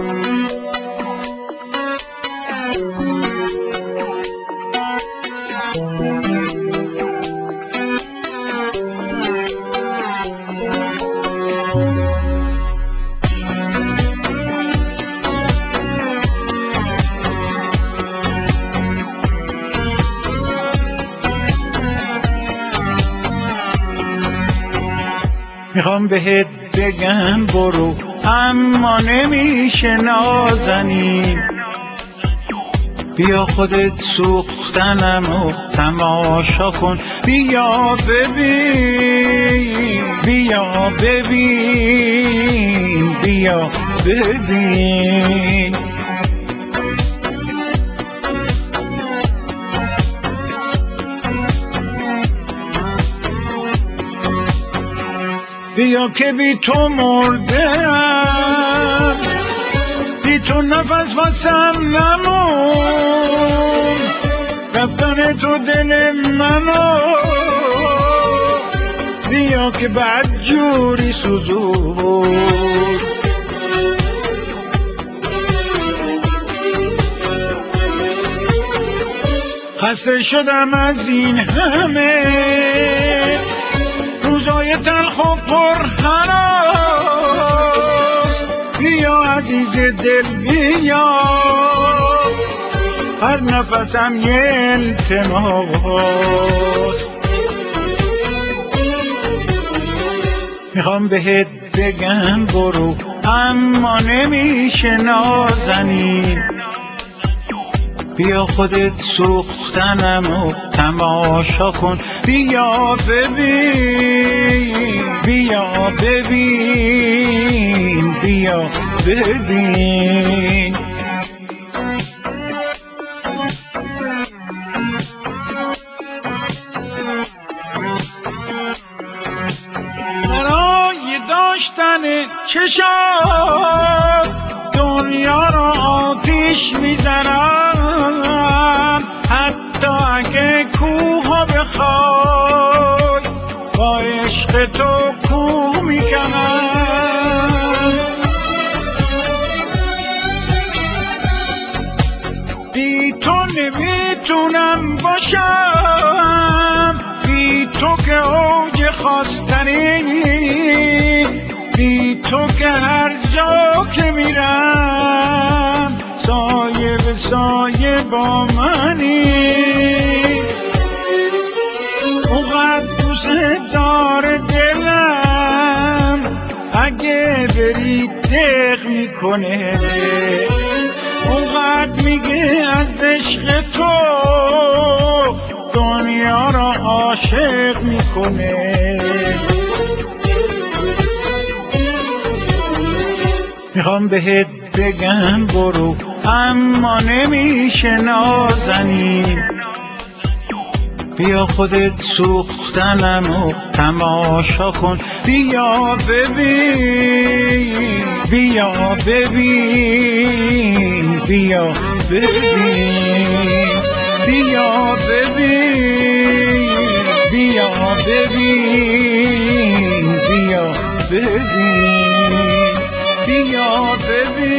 میخوام بهت بگم برو اما نمیشه نازنین، بیا خودت سوختنمو تماشا کن، بیا ببین بیا ببین بیا ببین. بیا که بی تو مردم، بی تو نفس واسم نمون، رفتن تو دل منو بیا که بدجوری سوزون. خسته شدم از این همه روزای تلخ و پرهراس، بیا عزیز دل بیا، هر نفسم یه التماس. میخوام بهت بگم برو اما نمیشه نازنین، بیا خودت سوختنمو تماشا کن، بیا ببین بیا ببین بیا ببین. برای داشتن چشات دنیا را آتیش میزنم، حتی اگه کوه بخوای با عشق تو کوه میکنم. بی تو نمیتونم باشم، بی تو که اوج خواستنی، بی تو که هر جا که میرم سایه به سایه با منی. اونقدر دوست داره دلم اگه بری دق میکنه، اونقدر میگه از عشق تو دنیا را عاشق میکنه. میخوام بهت بگم برو اما نمیشه نازنین، بیا خودت سوختنمو تماشا کن، بیا ببین بیا ببین بیا ببین بیا ببین بیا ببین بیا ببین بیا ببین